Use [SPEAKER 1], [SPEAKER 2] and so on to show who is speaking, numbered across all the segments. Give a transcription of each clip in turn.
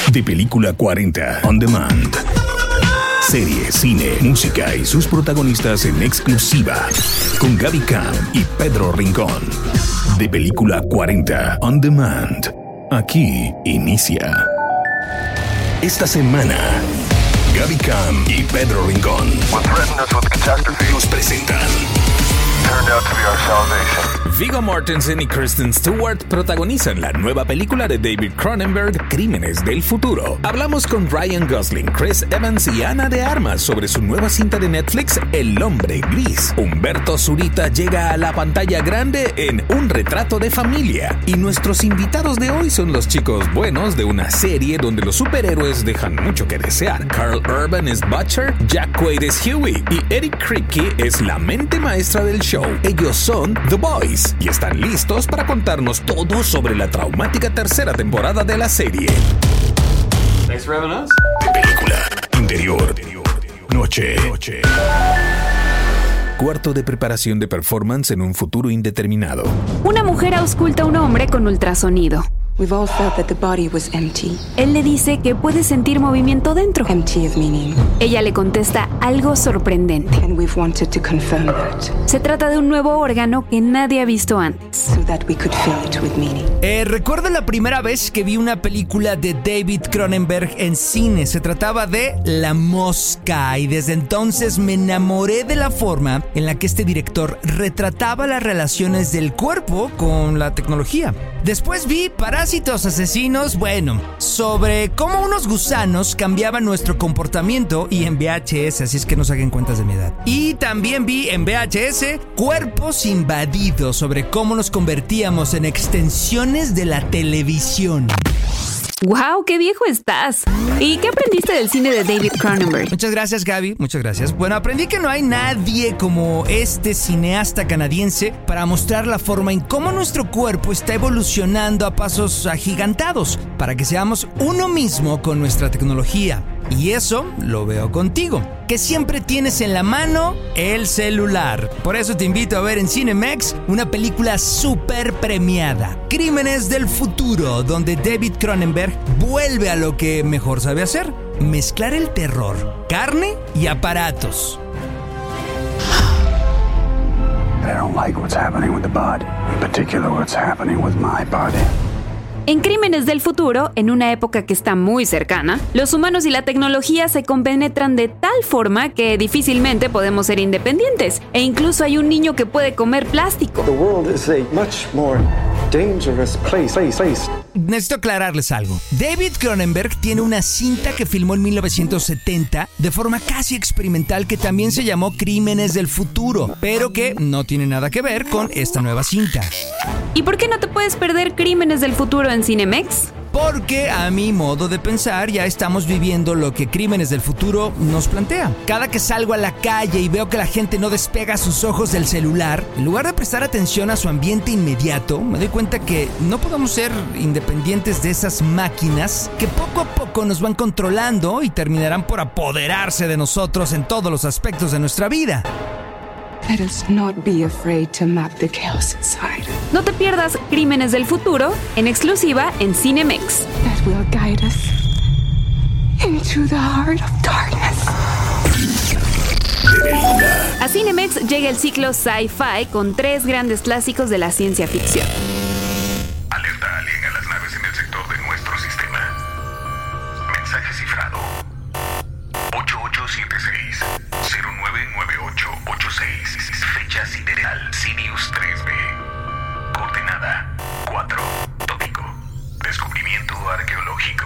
[SPEAKER 1] de Película 40 On Demand. Serie, cine, música y sus protagonistas en exclusiva con Gaby Cam y Pedro Rincón. De Película 40 On Demand. Aquí inicia. Esta semana, Gaby Cam y Pedro Rincón nos presentan Viggo Mortensen y Kristen Stewart protagonizan la nueva película de David Cronenberg, Crímenes del Futuro. Hablamos con Ryan Gosling, Chris Evans y Ana de Armas sobre su nueva cinta de Netflix, El Hombre Gris. Humberto Zurita llega a la pantalla grande en Un Retrato de Familia. Y nuestros invitados de hoy son los chicos buenos de una serie donde los superhéroes dejan mucho que desear. Carl Urban es Butcher, Jack Quaid es Huey y Eric Kripke es la mente maestra del show. Ellos son The Boys y están listos para contarnos todo sobre la traumática tercera temporada de la serie.
[SPEAKER 2] Thanks for having us.
[SPEAKER 1] De película, interior, noche. Cuarto de preparación de performance en un futuro indeterminado.
[SPEAKER 3] Una mujer ausculta a un hombre con ultrasonido.
[SPEAKER 4] We've all felt that the body was empty.
[SPEAKER 3] Él le dice que puede sentir movimiento dentro.
[SPEAKER 4] Empty of meaning.
[SPEAKER 3] Ella le contesta algo sorprendente.
[SPEAKER 4] And we've wanted to confirm that.
[SPEAKER 3] Se trata de un nuevo órgano que nadie ha visto antes.
[SPEAKER 4] So that we could fill it with meaning.
[SPEAKER 5] Recuerdo la primera vez que vi una película de David Cronenberg en cine. Se trataba de La Mosca y desde entonces me enamoré de la forma en la que este director retrataba las relaciones del cuerpo con la tecnología. Después vi Parásitos Asesinos, sobre cómo unos gusanos cambiaban nuestro comportamiento y en VHS, así es que no saquen cuentas de mi edad. Y también vi en VHS Cuerpos Invadidos, sobre cómo nos convertíamos en extensiones de la televisión.
[SPEAKER 3] ¡Wow! ¡Qué viejo estás! ¿Y qué aprendiste del cine de David Cronenberg?
[SPEAKER 5] Muchas gracias, Gaby. Muchas gracias. Bueno, aprendí que no hay nadie como este cineasta canadiense para mostrar la forma en cómo nuestro cuerpo está evolucionando a pasos agigantados para que seamos uno mismo con nuestra tecnología. Y eso lo veo contigo, que siempre tienes en la mano el celular. Por eso te invito a ver en Cinemex una película súper premiada, Crímenes del Futuro, donde David Cronenberg vuelve a lo que mejor sabe hacer: mezclar el terror, carne y aparatos.
[SPEAKER 6] I don't like what's happening with the body, in particular what's happening with my body.
[SPEAKER 3] En Crímenes del Futuro, en una época que está muy cercana, los humanos y la tecnología se compenetran de tal forma que difícilmente podemos ser independientes. E incluso hay un niño que puede comer plástico.
[SPEAKER 7] The world is a much more dangerous place.
[SPEAKER 5] Necesito aclararles algo. David Cronenberg tiene una cinta que filmó en 1970 de forma casi experimental que también se llamó Crímenes del Futuro, pero que no tiene nada que ver con esta nueva cinta.
[SPEAKER 3] ¿Y por qué no te puedes perder Crímenes del Futuro en Cinemex?
[SPEAKER 5] Porque a mi modo de pensar ya estamos viviendo lo que Crímenes del Futuro nos plantea. Cada que salgo a la calle y veo que la gente no despega sus ojos del celular, en lugar de prestar atención a su ambiente inmediato, me doy cuenta que no podemos ser independientes de esas máquinas que poco a poco nos van controlando y terminarán por apoderarse de nosotros en todos los aspectos de nuestra vida.
[SPEAKER 4] Let us not be afraid to map the chaos inside.
[SPEAKER 3] No te pierdas Crímenes del Futuro en exclusiva en Cinemex.
[SPEAKER 4] That will guide us into the heart of darkness.
[SPEAKER 3] A Cinemex llega el ciclo Sci-Fi con 3 grandes clásicos de la ciencia ficción.
[SPEAKER 1] Alerta alien a las naves en el sector de nuestro sistema. Mensaje cifrado 8876 099886. Fecha sideral Sirius 3B. Coordenada 4. Tópico. Descubrimiento arqueológico.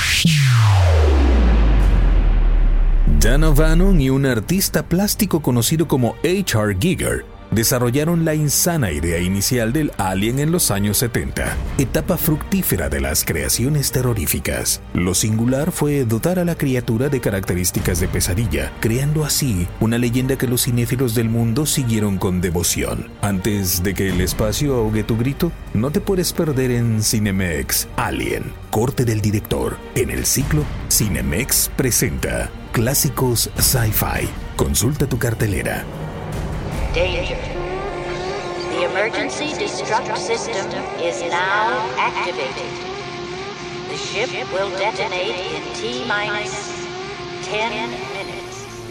[SPEAKER 1] Dan O'Bannon y un artista plástico conocido como H.R. Giger desarrollaron la insana idea inicial del alien en los años 70, etapa fructífera de las creaciones terroríficas. Lo singular fue dotar a la criatura de características de pesadilla, creando así una leyenda que los cinéfilos del mundo siguieron con devoción. Antes de que el espacio ahogue tu grito, no te puedes perder en Cinemex Alien, corte del director, en el ciclo Cinemex presenta Clásicos Sci-Fi. Consulta tu cartelera.
[SPEAKER 8] Danger. The emergency destruct system is now activated. The ship will detonate in T-minus 10 minutes.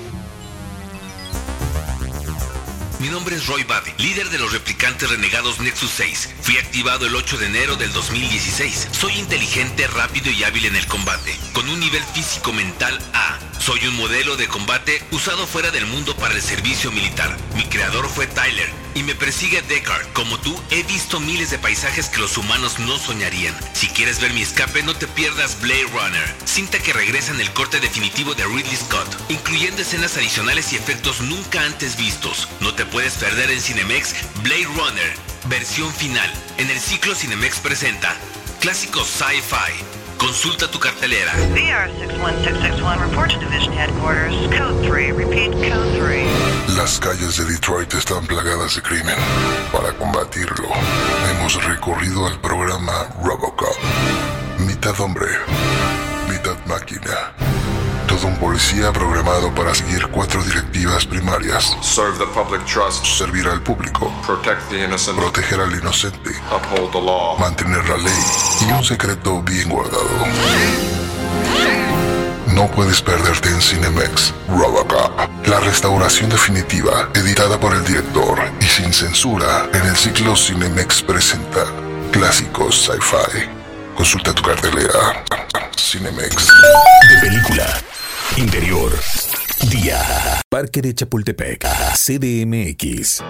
[SPEAKER 9] Mi nombre es Roy Batty, líder de los replicantes renegados Nexus 6. Fui activado el 8 de enero del 2016. Soy inteligente, rápido y hábil en el combate, con un nivel físico-mental A. Soy un modelo de combate usado fuera del mundo para el servicio militar. Mi creador fue Tyler y me persigue Deckard. Como tú, he visto miles de paisajes que los humanos no soñarían. Si quieres ver mi escape, no te pierdas Blade Runner, cinta que regresa en el corte definitivo de Ridley Scott, incluyendo escenas adicionales y efectos nunca antes vistos. No te puedes perder en Cinemex Blade Runner, versión final. En el ciclo Cinemex presenta clásicos sci-fi. Consulta tu cartelera.
[SPEAKER 10] VR 61661, report to Division Headquarters. Code 3, repeat, code 3.
[SPEAKER 11] Las calles de Detroit están plagadas de crimen. Para combatirlo, hemos recurrido al programa RoboCop. Mitad hombre, mitad máquina. Todo un policía programado para seguir 4 directivas primarias.
[SPEAKER 12] Serve the public trust.
[SPEAKER 11] Servir al público.
[SPEAKER 12] Protect the innocent.
[SPEAKER 11] Proteger al inocente.
[SPEAKER 12] Uphold the law.
[SPEAKER 11] Mantener la ley y un secreto bien guardado. No puedes perderte en Cinemex RoboCop, la restauración definitiva, editada por el director y sin censura, en el ciclo Cinemex presenta clásicos sci-fi. Consulta tu cartelera. Cinemex.
[SPEAKER 1] De película. Interior. Día. Parque de Chapultepec. CDMX.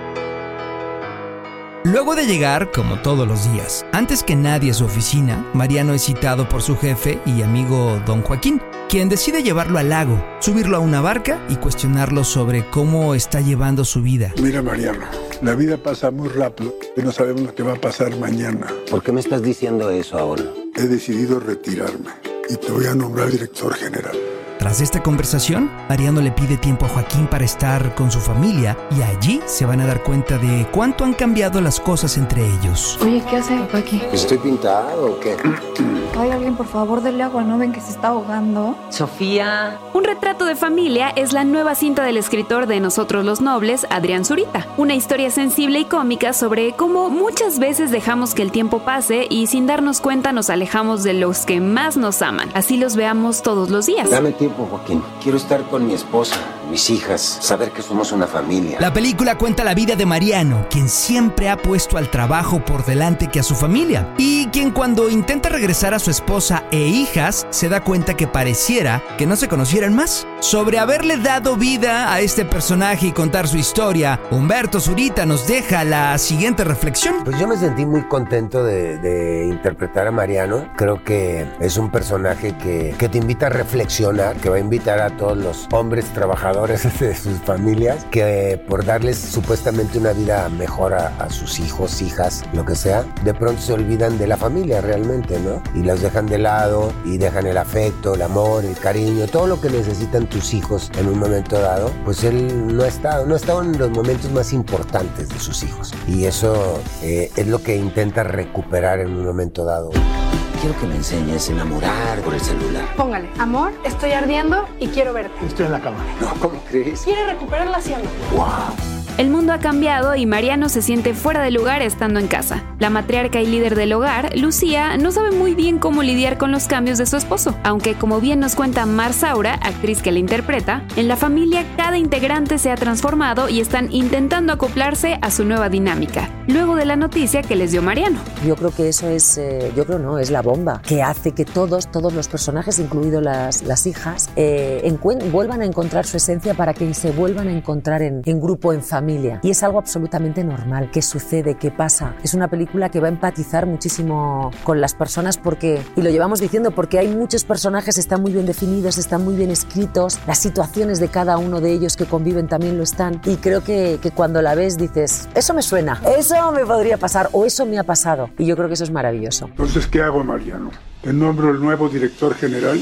[SPEAKER 5] Luego de llegar, como todos los días, antes que nadie a su oficina, Mariano es citado por su jefe y amigo Don Joaquín, quien decide llevarlo al lago, subirlo a una barca y cuestionarlo sobre cómo está llevando su vida.
[SPEAKER 6] Mira, Mariano, la vida pasa muy rápido y no sabemos lo que va a pasar mañana.
[SPEAKER 13] ¿Por qué me estás diciendo eso ahora?
[SPEAKER 6] He decidido retirarme y te voy a nombrar director general.
[SPEAKER 5] Tras esta conversación, Mariano le pide tiempo a Joaquín para estar con su familia y allí se van a dar cuenta de cuánto han cambiado las cosas entre ellos.
[SPEAKER 4] Oye, ¿qué hace papá aquí?
[SPEAKER 13] ¿Estoy pintado o qué?
[SPEAKER 4] Ay, alguien, por favor, denle agua, ¿no ven que se está ahogando?
[SPEAKER 3] Sofía. Un retrato de familia es la nueva cinta del escritor de Nosotros los Nobles, Adrián Zurita. Una historia sensible y cómica sobre cómo muchas veces dejamos que el tiempo pase y sin darnos cuenta nos alejamos de los que más nos aman. Así los veamos todos los días.
[SPEAKER 13] Dame tiempo, Joaquín. Quiero estar con mi esposa, mis hijas, saber que somos una familia.
[SPEAKER 5] La película cuenta la vida de Mariano, quien siempre ha puesto al trabajo por delante que a su familia, y quien cuando intenta regresar a su esposa e hijas, se da cuenta que pareciera que no se conocieran más. Sobre haberle dado vida a este personaje y contar su historia, Humberto Zurita nos deja la siguiente reflexión.
[SPEAKER 13] Pues yo me sentí muy contento de interpretar a Mariano. Creo que es un personaje que te invita a reflexionar, que va a invitar a todos los hombres trabajadores de sus familias, que por darles supuestamente una vida mejor a sus hijos, hijas, lo que sea, de pronto se olvidan de la familia realmente, ¿no? Y los dejan de lado y dejan el afecto, el amor, el cariño, todo lo que necesitan tus hijos en un momento dado. Pues él no ha estado en los momentos más importantes de sus hijos, y eso es lo que intenta recuperar en un momento dado. Quiero que me enseñes a enamorar por el celular.
[SPEAKER 14] Póngale, amor, estoy ardiendo y quiero verte.
[SPEAKER 6] Estoy en la cama.
[SPEAKER 13] No, ¿cómo crees?
[SPEAKER 14] ¿Quiere recuperarla, sí o no?
[SPEAKER 13] ¡Wow!
[SPEAKER 3] El mundo ha cambiado y Mariano se siente fuera de lugar estando en casa. La matriarca y líder del hogar, Lucía, no sabe muy bien cómo lidiar con los cambios de su esposo, aunque como bien nos cuenta Mar Saura, actriz que la interpreta, en la familia cada integrante se ha transformado y están intentando acoplarse a su nueva dinámica, luego de la noticia que les dio Mariano.
[SPEAKER 15] Yo creo que eso es, es la bomba que hace que todos los personajes, incluido las hijas, vuelvan a encontrar su esencia para que se vuelvan a encontrar en grupo, en familia. Y es algo absolutamente normal. ¿Qué sucede? ¿Qué pasa? Es una película que va a empatizar muchísimo con las personas porque, y lo llevamos diciendo, porque hay muchos personajes, están muy bien definidos, están muy bien escritos, las situaciones de cada uno de ellos que conviven también lo están, y creo que cuando la ves dices, eso me suena, eso me podría pasar, o eso me ha pasado, y yo creo que eso es maravilloso.
[SPEAKER 6] Entonces, ¿qué hago, Mariano? ¿Te nombro el nuevo director general?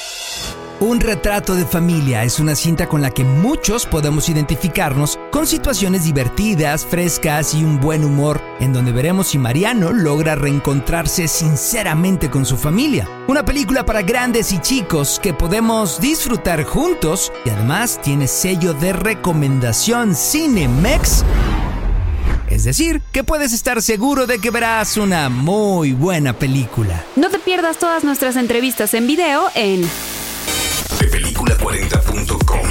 [SPEAKER 5] Un retrato de familia es una cinta con la que muchos podemos identificarnos, con situaciones divertidas, frescas y un buen humor, en donde veremos si Mariano logra reencontrarse sinceramente con su familia. Una película para grandes y chicos que podemos disfrutar juntos y además tiene sello de recomendación Cinemex. Es decir, que puedes estar seguro de que verás una muy buena película.
[SPEAKER 3] No te pierdas todas nuestras entrevistas en video en
[SPEAKER 1] Película40.com,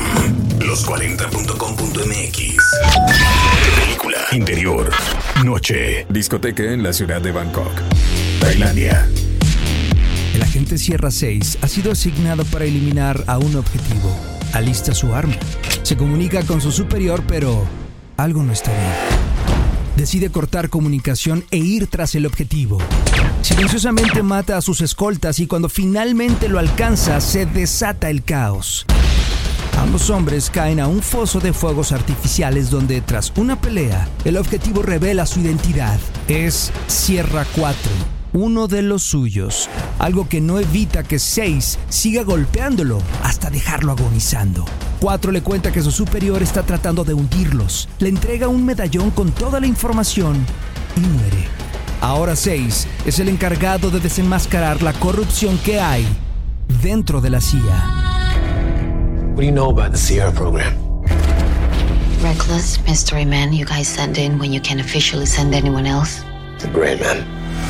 [SPEAKER 1] los40.com.mx. Película, interior, noche, discoteca en la ciudad de Bangkok, Tailandia.
[SPEAKER 5] El agente Sierra 6 ha sido asignado para eliminar a un objetivo. Alista su arma. Se comunica con su superior, pero algo no está bien. Decide cortar comunicación e ir tras el objetivo. Silenciosamente mata a sus escoltas y cuando finalmente lo alcanza, se desata el caos. Ambos hombres caen a un foso de fuegos artificiales donde, tras una pelea, el objetivo revela su identidad. Es Sierra 4. Uno de los suyos, algo que no evita que 6 siga golpeándolo hasta dejarlo agonizando. 4 le cuenta que su superior está tratando de hundirlos, le entrega un medallón con toda la información y muere. Ahora 6 es el encargado de desenmascarar la corrupción que hay dentro de la CIA.
[SPEAKER 16] What do you know about the Sierra program?
[SPEAKER 17] Reckless mystery men you guys send in when you can't officially send anyone else.
[SPEAKER 16] The Gray Man.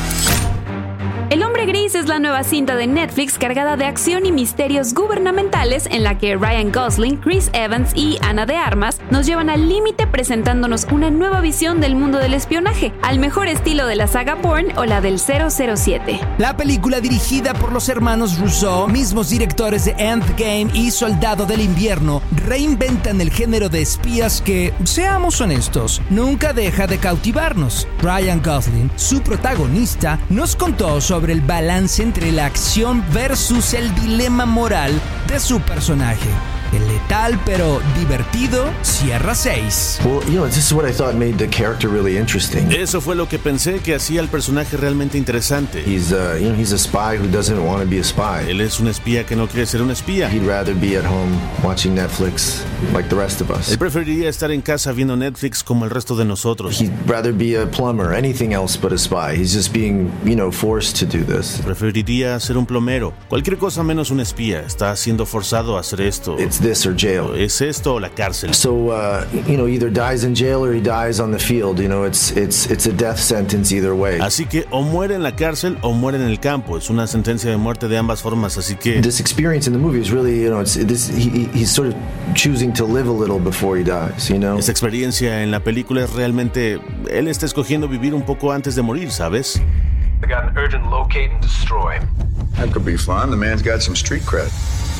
[SPEAKER 3] El Hombre Gris es la nueva cinta de Netflix cargada de acción y misterios gubernamentales en la que Ryan Gosling, Chris Evans y Ana de Armas nos llevan al límite presentándonos una nueva visión del mundo del espionaje, al mejor estilo de la saga Bourne o la del 007.
[SPEAKER 5] La película, dirigida por los hermanos Russo, mismos directores de Endgame y Soldado del Invierno, reinventan el género de espías que, seamos honestos, nunca deja de cautivarnos. Ryan Gosling, su protagonista, nos contó sobre el balance entre la acción versus el dilema moral de su personaje. El letal pero divertido Sierra 6.
[SPEAKER 16] This is what I thought made the character really interesting.
[SPEAKER 18] Eso fue lo que pensé que hacía al personaje realmente interesante.
[SPEAKER 16] He's a spy who doesn't want to be a spy.
[SPEAKER 18] Él es un espía que no quiere ser un espía.
[SPEAKER 16] He'd rather be at home watching Netflix like the rest of us.
[SPEAKER 18] Él preferiría estar en casa viendo Netflix como el resto de nosotros.
[SPEAKER 16] He'd rather be a plumber, anything else but a spy. He's just being, forced to do this.
[SPEAKER 18] Preferiría ser un plomero, cualquier cosa menos un espía. Está siendo forzado a hacer esto.
[SPEAKER 16] It's this or jail.
[SPEAKER 18] Es esto o la cárcel.
[SPEAKER 16] So, either dies in jail or he dies on the field. It's a death sentence either way.
[SPEAKER 18] Así que o muere en la cárcel o muere en el campo. Es una sentencia de muerte de ambas formas. Así que
[SPEAKER 16] this experience in the movie is really, he's sort of choosing to live a little before he dies.
[SPEAKER 18] Esa experiencia en la película es realmente él está escogiendo vivir un poco antes de morir, ¿sabes?
[SPEAKER 12] I got an urgent locate and destroy.
[SPEAKER 19] That could be fun. The man's got some street cred.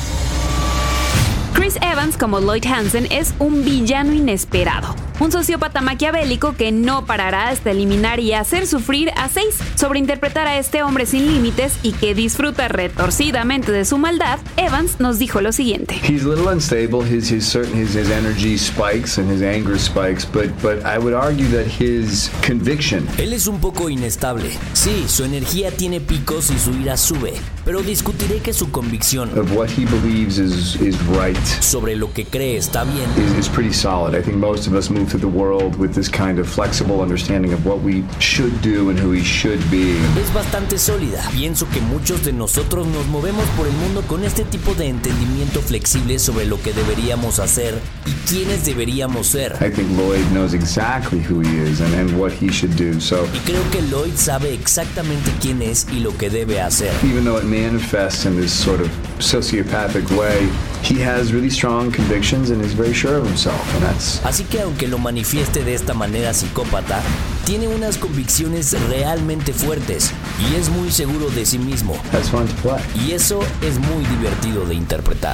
[SPEAKER 3] Chris Evans como Lloyd Hansen es un villano inesperado, un sociópata maquiavélico que no parará hasta eliminar y hacer sufrir a 6. Sobre interpretar a este hombre sin límites y que disfruta retorcidamente de su maldad, Evans nos dijo lo siguiente.
[SPEAKER 6] He's a little unstable. His energy spikes and his anger spikes, but I would argue that his conviction.
[SPEAKER 20] Él es un poco inestable. Sí, su energía tiene picos y su ira sube, pero discutiré que su convicción
[SPEAKER 6] of what he believes is right.
[SPEAKER 20] Sobre lo que cree está bien.
[SPEAKER 6] Is pretty solid. I think most of us move through the world with this kind of flexible understanding of what we should do and who we should be.
[SPEAKER 20] Es bastante sólida. Pienso que muchos de nosotros nos movemos por el mundo con este tipo de entendimiento flexible sobre lo que deberíamos hacer y quiénes deberíamos ser.
[SPEAKER 6] I think Lloyd knows exactly who he is and what he should do. So.
[SPEAKER 20] Y creo que Lloyd sabe exactamente quién es y lo que debe hacer.
[SPEAKER 6] Even though it manifests in this sort of sociopathic way, he has really strong convictions and is very sure of himself, and that's...
[SPEAKER 20] Así que aunque lo manifieste de esta manera psicópata, tiene unas convicciones realmente fuertes y es muy seguro de sí mismo.
[SPEAKER 6] That's fun to play.
[SPEAKER 20] Y eso es muy divertido de interpretar.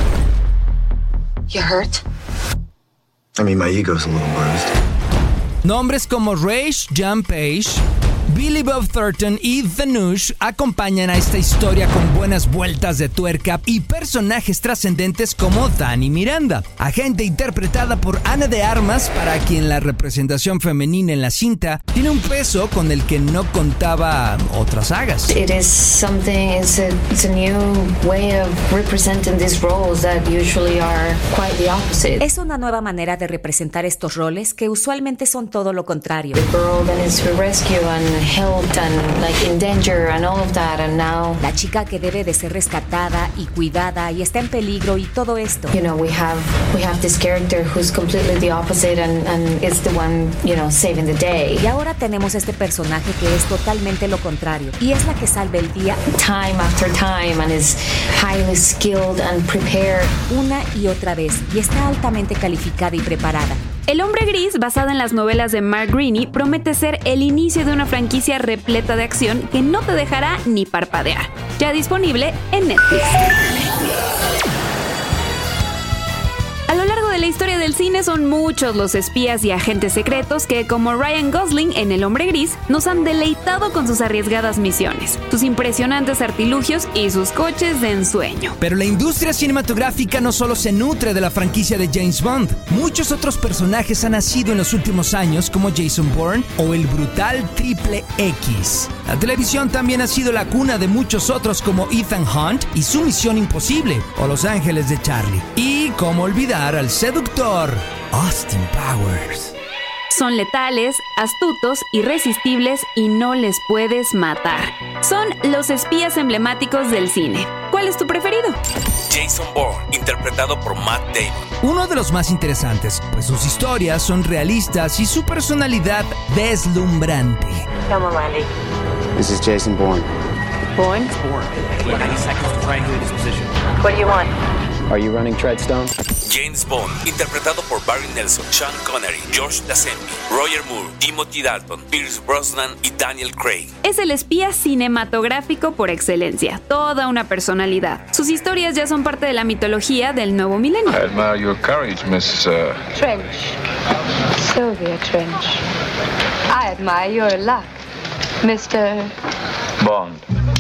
[SPEAKER 17] You hurt?
[SPEAKER 16] I mean, my ego's a little bruised.
[SPEAKER 5] Nombres como Raish John Page, Billy Bob Thornton y Dhanush acompañan a esta historia con buenas vueltas de tuerca y personajes trascendentes como Dani Miranda, agente interpretada por Ana de Armas, para quien la representación femenina en la cinta tiene un peso con el que no contaba otras sagas.
[SPEAKER 17] It's a new way of representing these roles that usually are quite the opposite.
[SPEAKER 15] Es una nueva manera de representar estos roles que usualmente son todo lo contrario.
[SPEAKER 17] The girl that is to rescue and helped and like in danger and all of that, and now
[SPEAKER 15] La chica que debe de ser rescatada y cuidada y está en peligro y todo esto.
[SPEAKER 17] you know we have this character who's completely the opposite and is the one, you know, saving the day.
[SPEAKER 15] Y ahora tenemos este personaje que es totalmente lo contrario y es la que salva el día
[SPEAKER 17] Time after time and is highly skilled and prepared.
[SPEAKER 15] una y otra vez y está altamente calificada y preparada.
[SPEAKER 3] El Hombre Gris, basada en las novelas de Mark Greaney, promete ser el inicio de una franquicia repleta de acción que no te dejará ni parpadear. Ya disponible en Netflix. A lo largo de la historia del cine son muchos los espías y agentes secretos que, como Ryan Gosling en El Hombre Gris, nos han deleitado con sus arriesgadas misiones, sus impresionantes artilugios y sus coches de ensueño.
[SPEAKER 5] Pero la industria cinematográfica no solo se nutre de la franquicia de James Bond. Muchos otros personajes han nacido en los últimos años, como Jason Bourne o el brutal Triple X. La televisión también ha sido la cuna de muchos otros, como Ethan Hunt y su Misión Imposible, o Los Ángeles de Charlie. Y cómo olvidar al seductor Austin Powers.
[SPEAKER 3] Son letales, astutos, irresistibles y no les puedes matar. Son los espías emblemáticos del cine. ¿Cuál es tu preferido?
[SPEAKER 9] Jason Bourne, interpretado por Matt Damon.
[SPEAKER 5] Uno de los más interesantes, pues sus historias son realistas y su personalidad deslumbrante.
[SPEAKER 10] Come on, Randy.
[SPEAKER 7] This is Jason Bourne.
[SPEAKER 10] Bourne?
[SPEAKER 12] 90 seconds to triangulate his position.
[SPEAKER 10] What do you want?
[SPEAKER 7] Are you running Treadstone?
[SPEAKER 9] James Bond, interpretado por Barry Nelson, Sean Connery, George Lazenby, Roger Moore, Timothy Dalton, Pierce Brosnan y Daniel Craig.
[SPEAKER 3] Es el espía cinematográfico por excelencia, toda una personalidad. Sus historias ya son parte de la mitología del nuevo milenio.
[SPEAKER 19] I admire your courage, Miss...
[SPEAKER 14] Trench. Sylvia Trench. I admire your luck, Mr.
[SPEAKER 19] Bond.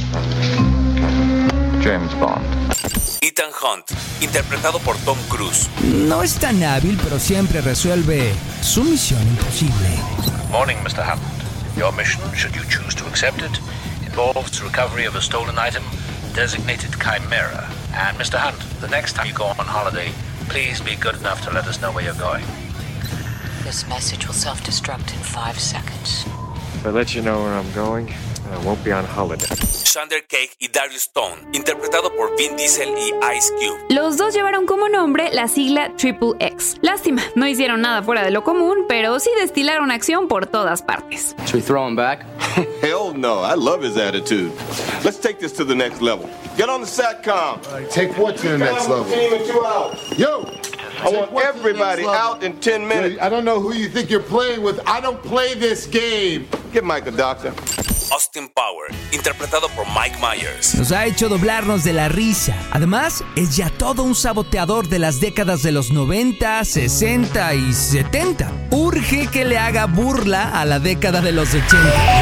[SPEAKER 19] James Bond.
[SPEAKER 9] Ethan Hunt, interpretado por Tom Cruise.
[SPEAKER 5] No es tan hábil, pero siempre resuelve su misión imposible.
[SPEAKER 12] Morning, Mr. Hammond. Your mission, should you choose to accept it, involves the recovery of a stolen item designated Chimera. And Mr. Hunt, the next time you go on holiday, please be good enough to let us know where you're going.
[SPEAKER 21] This message will self-destruct in 5 seconds.
[SPEAKER 22] If I let you know where I'm going, I won't be on holiday.
[SPEAKER 9] Xander Cage y Darius Stone, interpretado por Vin Diesel y Ice Cube.
[SPEAKER 3] Los dos llevaron como nombre la sigla Triple X. Lástima, no hicieron nada fuera de lo común, pero sí destilaron acción por todas partes.
[SPEAKER 23] Should we throw him back?
[SPEAKER 24] Hell no, I love his attitude. Let's take this to the next level. Get on the SATCOM.
[SPEAKER 11] Take what to the next level?
[SPEAKER 24] Team in 2 hours.
[SPEAKER 11] Yo!
[SPEAKER 24] I want everybody out in 10 minutes.
[SPEAKER 11] I don't know who you think you're playing with. I don't play this game.
[SPEAKER 24] Get Mike a doctor.
[SPEAKER 9] Austin Powers, interpretado por Mike Myers.
[SPEAKER 5] Nos ha hecho doblarnos de la risa. Además, es ya todo un saboteador de las décadas de los 90, 60 y 70. Urge que le haga burla a la década de los 80.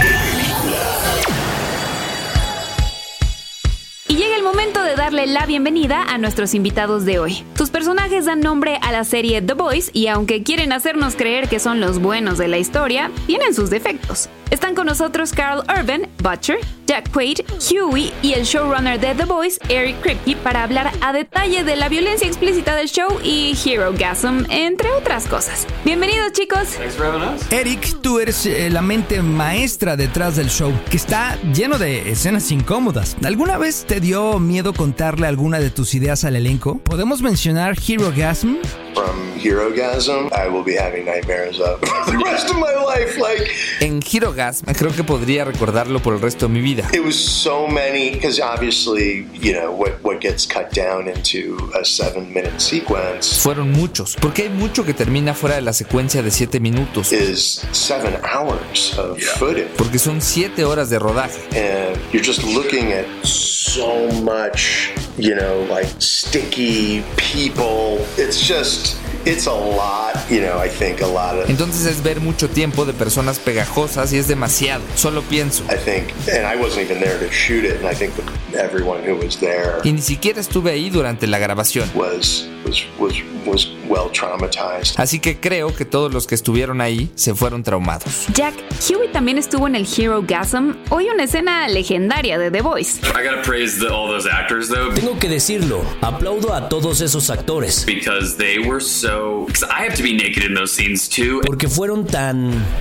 [SPEAKER 3] Y llega el momento de darle la bienvenida a nuestros invitados de hoy. Sus personajes dan nombre a la serie The Boys y aunque quieren hacernos creer que son los buenos de la historia, tienen sus defectos. Están con nosotros Karl Urban, Butcher, Jack Quaid, Huey y el showrunner de The Boys, Eric Kripke, para hablar a detalle de la violencia explícita del show y Herogasm, entre otras cosas. Bienvenidos, chicos.
[SPEAKER 5] Eric, tú eres la mente maestra detrás del show, que está lleno de escenas incómodas. ¿Alguna vez te dio miedo contarle alguna de tus ideas al elenco? ¿Podemos mencionar Herogasm?
[SPEAKER 25] From Herogasm, I will be having nightmares of the rest of my life.
[SPEAKER 26] En Herogasm, creo que podría recordarlo por el resto de mi vida.
[SPEAKER 25] It was so many, because obviously, you know, what gets cut down into a 7-minute sequence.
[SPEAKER 26] Fueron muchos, porque hay mucho que termina fuera de la secuencia de 7 minutos.
[SPEAKER 25] Is 7 hours of footage.
[SPEAKER 26] Porque son 7 horas de rodaje.
[SPEAKER 25] And you're just looking at so much, you know, like sticky people. It's a lot, you know, I think a lot of...
[SPEAKER 26] Entonces es ver mucho tiempo de personas pegajosas y es demasiado. Solo pienso.
[SPEAKER 25] I think, and I wasn't even there to shoot it, and I think everyone who was there...
[SPEAKER 26] Y ni siquiera estuve ahí durante la grabación.
[SPEAKER 25] Was well traumatized.
[SPEAKER 26] Así que creo que todos los que estuvieron ahí se fueron traumados.
[SPEAKER 3] Jack, Huey también estuvo en el Herogasm. Hoy una escena legendaria de The Boys.
[SPEAKER 2] I gotta praise all those actors though.
[SPEAKER 20] Tengo que decirlo, aplaudo a todos esos actores.
[SPEAKER 2] Because they were so... Because I have to be naked in those scenes too.
[SPEAKER 20] Porque fueron tan...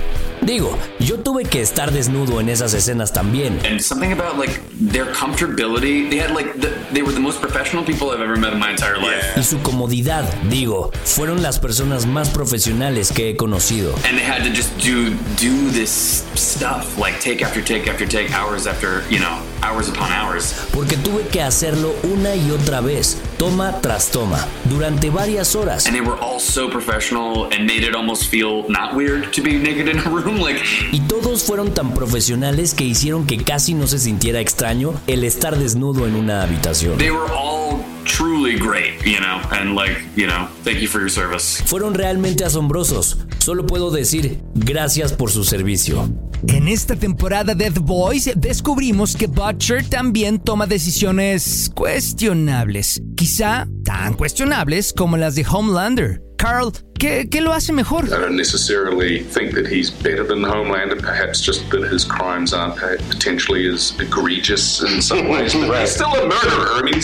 [SPEAKER 20] Digo, yo tuve que estar desnudo en esas escenas también.
[SPEAKER 2] And something about like their comfortability, they were the most professional people I've ever met in my entire life.
[SPEAKER 20] Y su comodidad, digo, fueron las personas más profesionales que he conocido.
[SPEAKER 2] And they had to just do this stuff, like take after take after take, hours after, hours upon hours.
[SPEAKER 20] Porque tuve que hacerlo una y otra vez, toma tras toma, durante varias horas.
[SPEAKER 2] And they were all so professional and made it almost feel not weird to be naked in a room, like.
[SPEAKER 20] Y todos fueron tan profesionales que hicieron que casi no se sintiera extraño el estar desnudo en una habitación.
[SPEAKER 2] They were all truly great, and thank you for your service.
[SPEAKER 20] Fueron realmente asombrosos. Solo puedo decir gracias por su servicio.
[SPEAKER 5] En esta temporada de The Boys descubrimos que Butcher también toma decisiones cuestionables, quizá tan cuestionables como las de Homelander. Carl, ¿qué lo hace mejor?
[SPEAKER 1] I don't necessarily think that he's better than Homelander, perhaps just that his crimes aren't potentially as egregious in some ways. But he's still a murderer. I mean,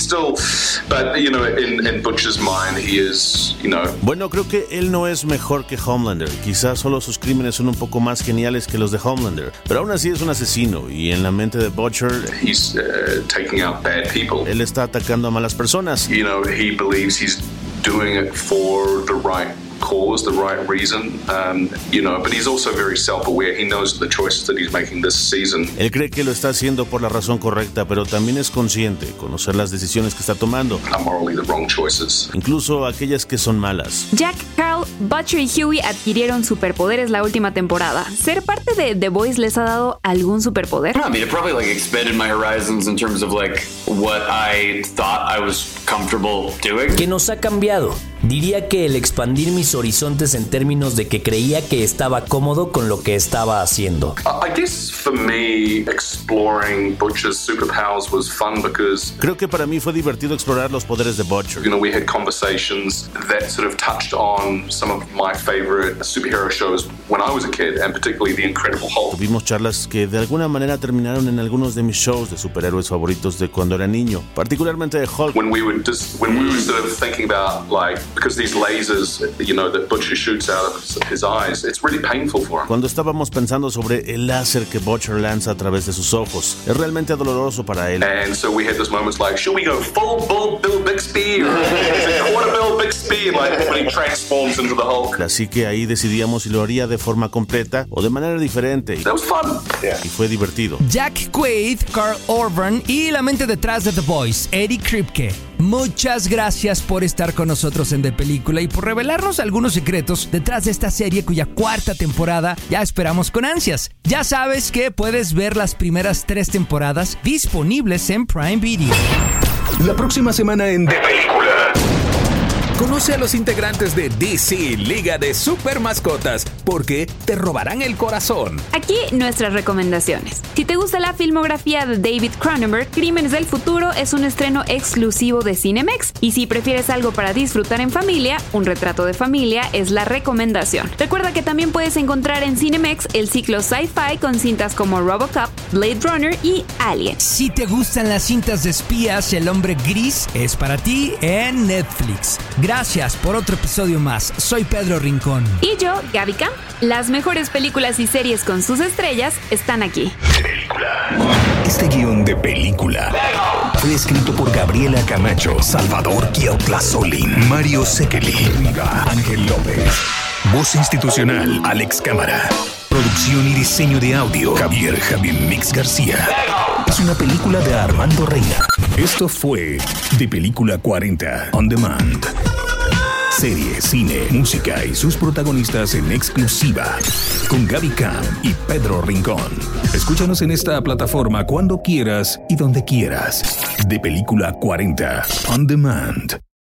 [SPEAKER 1] but in Butcher's mind, he is,
[SPEAKER 4] Bueno, creo que él no es mejor que Homelander. Quizás solo sus crímenes son un poco más geniales que los de Homelander. Pero aún así es un asesino y en la mente de Butcher,
[SPEAKER 1] he's taking out bad people.
[SPEAKER 4] Él está atacando a malas personas.
[SPEAKER 1] He believes he's doing it for the right cause, the right reason, but he's also very self-aware. He knows the choices that he's making this season.
[SPEAKER 4] Él cree que lo está haciendo por la razón correcta, pero también es consciente, conocer las decisiones que está tomando.
[SPEAKER 1] Morally the wrong choices.
[SPEAKER 4] Incluso aquellas que son malas.
[SPEAKER 3] Jack, Carl, Butcher y Huey adquirieron superpoderes la última temporada. ¿Ser parte de The Boys les ha dado algún superpoder?
[SPEAKER 2] I mean, it probably expanded my horizons in terms of what I thought I was comfortable doing.
[SPEAKER 20] ¿Qué nos ha cambiado? Diría que el expandir mis horizontes en términos de que creía que estaba cómodo con lo que estaba haciendo.
[SPEAKER 1] I guess for me, exploring Butcher's superpowers was fun because...
[SPEAKER 4] Creo que para mí fue divertido explorar los poderes de Butcher.
[SPEAKER 1] We had conversations that sort of touched on some of my favorite superhero shows when I was a kid, and particularly The Incredible Hulk.
[SPEAKER 4] Tuvimos charlas que de alguna manera terminaron en algunos de mis shows de superhéroes favoritos de cuando era niño, particularmente de Hulk.
[SPEAKER 1] When we were sort of thinking about because these lasers, that Butcher shoots out of his eyes, it's really painful for him.
[SPEAKER 4] Cuando estábamos pensando sobre el láser que Butcher lanza a través de sus ojos, es realmente doloroso para él.
[SPEAKER 1] And so we had those moments should we go full Bill Bixby or is it quarter Bill Bixby, when he transforms into the Hulk?
[SPEAKER 4] Así que ahí decidíamos si lo haría de forma completa o de manera diferente.
[SPEAKER 1] That was fun.
[SPEAKER 4] Y fue divertido.
[SPEAKER 5] Jack Quaid, Carl Urban y la mente detrás de The Boys, Eddie Kripke. Muchas gracias por estar con nosotros en The Película y por revelarnos algunos secretos detrás de esta serie cuya 4ª temporada ya esperamos con ansias. Ya sabes que puedes ver las primeras 3 temporadas disponibles en Prime Video.
[SPEAKER 8] La próxima semana en The Película. Conoce a los integrantes de DC, Liga de Super Mascotas, porque te robarán el corazón.
[SPEAKER 3] Aquí nuestras recomendaciones. Si te gusta la filmografía de David Cronenberg, Crímenes del Futuro es un estreno exclusivo de Cinemex. Y si prefieres algo para disfrutar en familia, Un retrato de familia es la recomendación. Recuerda que también puedes encontrar en Cinemex el ciclo Sci-Fi con cintas como RoboCop, Blade Runner y Alien.
[SPEAKER 5] Si te gustan las cintas de espías, El hombre gris es para ti en Netflix. Gracias por otro episodio más. Soy Pedro Rincón.
[SPEAKER 3] Y yo, Gaby Camp. Las mejores películas y series con sus estrellas están aquí.
[SPEAKER 8] Este guión de película fue escrito por Gabriela Camacho, Salvador Chiautla-Solin, Mario Sekeli, Riva, Ángel López. Voz institucional, Alex Cámara. Producción y diseño de audio, Javier Mix García. Es una película de Armando Reina. Esto fue The Película 40 On Demand. Serie, cine, música y sus protagonistas en exclusiva con Gaby Cam y Pedro Rincón. Escúchanos en esta plataforma cuando quieras y donde quieras. The Película 40 On Demand.